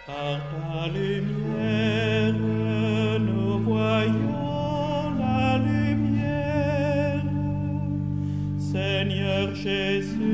Par ta lumière, nous voyons la lumière. Seigneur Jésus,